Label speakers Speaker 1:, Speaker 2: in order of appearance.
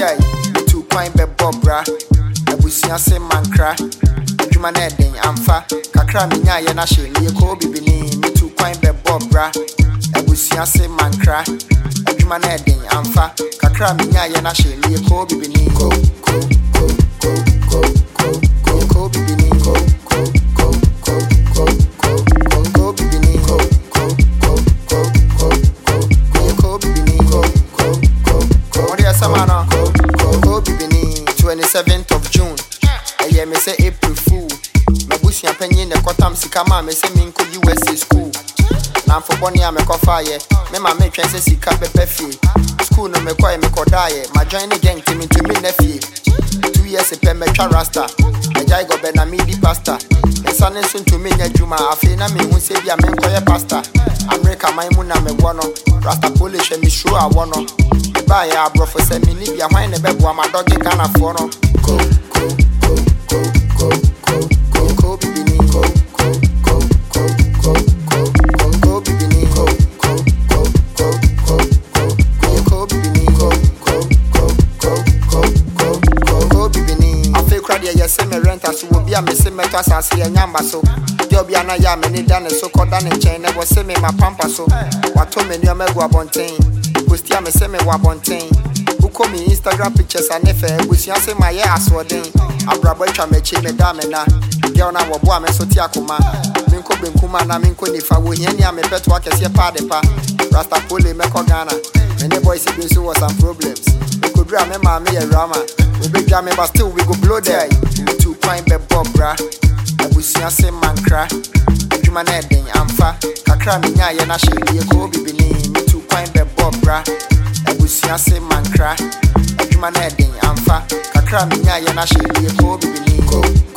Speaker 1: there, two point be bobra. Abusia se mankra. Adwuma na eden amfa. Kakra minya ye na hye me ko bibini. Me two point be bobra. Abusia se mankra. Adwuma na eden amfa. Kakra minya ye na hye me ko bibini. Ko bibini. Samana, go bibini, 27th of June. I me say April Fool. My bush and penny in the Kotam Sikama, me say Minko USA school. Now for Bonnie, I'm a coffee. Me my make transit Sika Pepe. School no me quite me kodaye. My join again came into me nephew. 2 years a pen me rasta. I jaigo benamidi pasta. And son is soon to me Juma. I feel na me who say be a man koya pasta. America my muna me wano. Rasta Polish and me sure I wanna. Buy a bro for send me Libya, wine a bed while my dog can afford. Go, bibini, go, bibini, go, bibini. I feel crowd here, yes, me rent as will be a missing metas as here, Yamba so. Jobiana Yam and it done so called down in chain, never say me my pampa so. What told me near Megua Bontain. Bustia me say me wabontain. Who call me Instagram pictures and nefe. Bustia say my ass wording. Abrabo cha me chi me damena. Girl na wabo me so tiakuma. Minko benkuma na minko nifa. Wo hieni me pet wa kese pa de pa. Rasta pole me ko Ghana. Many boys been so was some problems. We could dra me ma me a rama. We be jam me but still we go blow there. 2 point be bobra. Bustia say mankra. Adwuma na eden amfa. Kakra minya ye na hye ye ko bibini. Be bobra, abusia se mankra. Adwuma na eden amfa. Kakra minya ye na hye ye ko bibini.